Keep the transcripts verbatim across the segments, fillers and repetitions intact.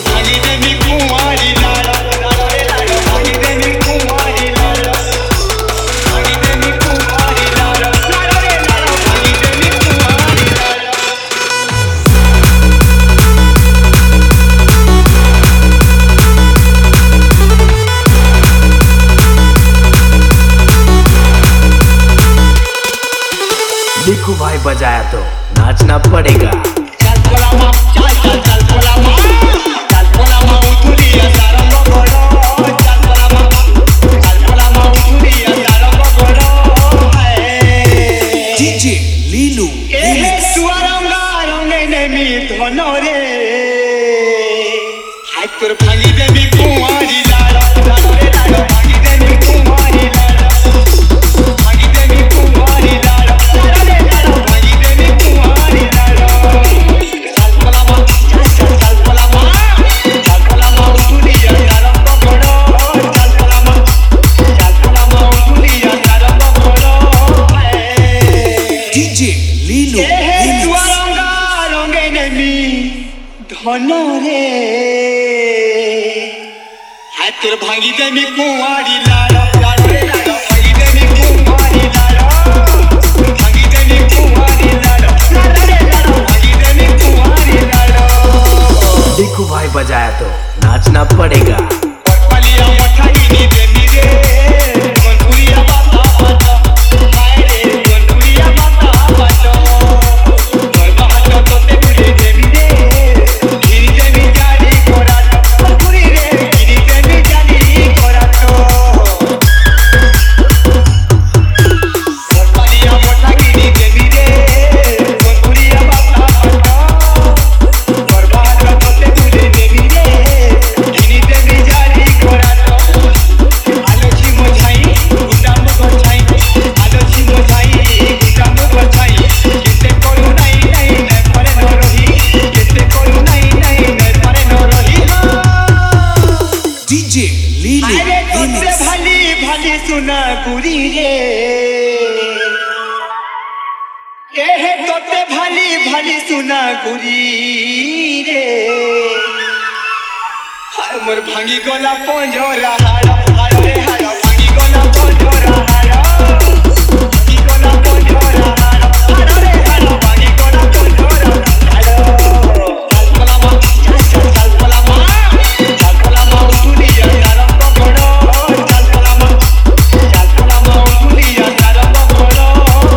भागी देवी कुंवारी लाला लाला रे लाला भागी देवी कुंवारी लाला भागी देवी कुंवारी लाला लाला रे लाला भागी देवी कुंवारी लाला। देखो भाई बजाया तो नाचना पड़ेगा। चल बोला माँ चल चल चल बोला माँ चल बोला माँ उठुरिया सारंग बगड़ो चल बोला माँ चल बोला माँ उठुरिया सारंग बगड़ो डीजे लीलू ए सुरंगा रंगे नेमी धनो रे हाय तोर भागी देवी कुंवारी लाला लाला रे लाला भागी देवी कुंवारी लाला भागी देवी कुंवारी लाला लाला रे लाला भागी देवी कुंवारी लाला। चल बोला माँ चल चल चल बोला माँ चल बोला माँ उठुरिया सारंग बगड़ो चल बोला माँ चल बोला माँ उठुरिया सारंग बगड़ो डीजे लीलू सुरंगा रंगे नेमी धनो रे हाय तोर भागी देवी कुंवारी लाला लाला रे लाला भागी देवी कुंवारी लाला भागी देवी कुंवारी लाला लाला रे लाला भागी देवी कुंवारी लाला। देखो भाई बजाया तो नाचना पड़ेगा। पलिया मठाई नी देवी रे कोनपुरिया बाता बाता हाय रे कोनपुरिया बाता बाता बरबा हाथ तोते बुले देवी रे गिरी देवी जाली कोरातो कोनपुरी रे गिरी देवी जाली कोरातो पलिया मठाई नी देवी रे कोनपुरिया बाता बाता बरबा हाथ तोते बुले देवी रे गिरी देवी जाली कोरातो आलोची मोछाई गुटाम गोछाई आलोची मोछाई गुटाम गोछाई केते करू नाही नाही न परे न रही केते करू नाही नाही न परे न रही। डीजे लीलू अरे तोते भली भली सुना गुरी रे ए हे तोते भली भली सुना गुरी रे हाय मोर भांगी गोला पंजोरा हाड़ा हाड़ा रे हाड़ा भांगी गोला पंजोरा हाड़ा भांगी गोला पंजोरा हाड़ा हाड़ा रे हाड़ा भांगी गोला पंजोरा हाड़ा। चल बोला माँ चल चल चल बोला माँ चल बोला माँ उठुरिया सारंग बगड़ो चल बोला माँ चल बोला माँ उठुरिया सारंग बगड़ो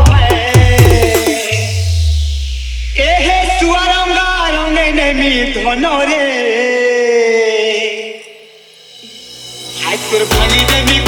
ए हे सुरंगा रंगे नेमी धनो रे हाय तोर भागी देवी